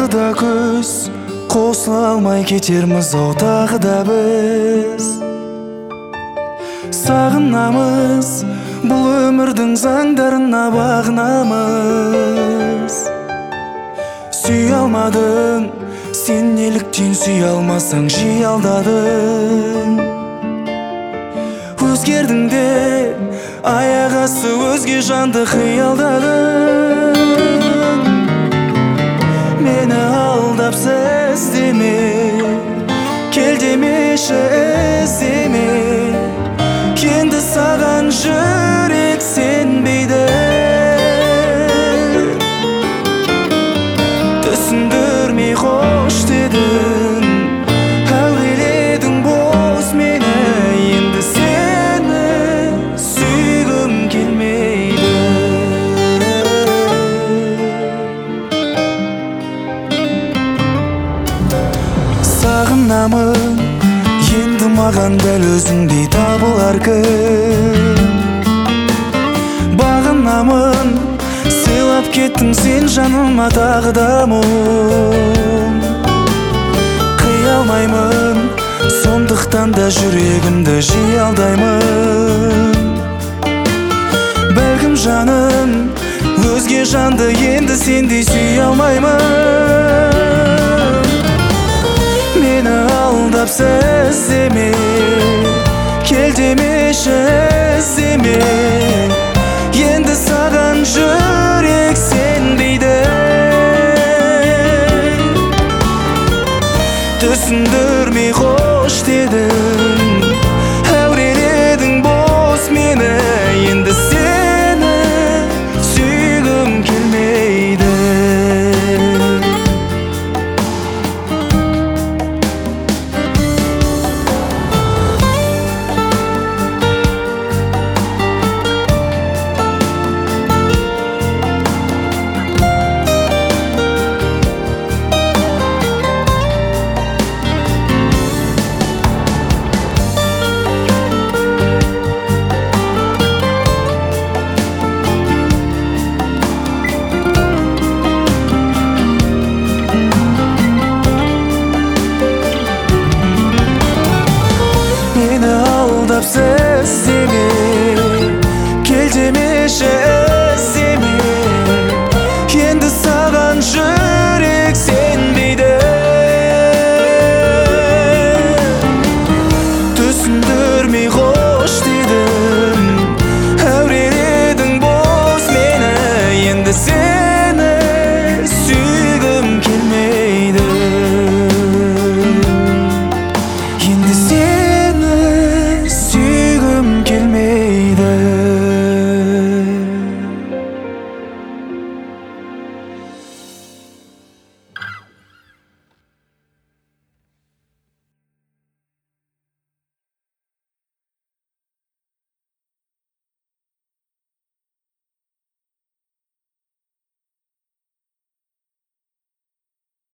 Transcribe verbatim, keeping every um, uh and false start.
да көз қосыла алмай кетерміз ау тағы да біз. Сағынамыз, бұл өмірдің заңдарына бағынамыз. Сүй алмадың, сен неліктен сүй алмасаң жиі алдадың. Өзгердің де аяқ асты өзге жанды қиялдадың. Мені алдап іздеме, кел демеші іздеме. Енді саған жүрек сенбейді. Түсіндірмей қош дедің, әуеледің бос мені. Енді сені сүйгім келмейді. Сағынамын, енді маған дәл өзіңдей табылар кім. Бағынамын, сыйлап кеттің сен жаныма тағы да мұң. Қия алмаймын, сондықтан да жүрегімді жиі алдаймын. Бәлкім жаным, өзге жанды енді сендей сүй алмаймын. Мені алдап іздеме, кел демеші іздеме. Енді саған жүр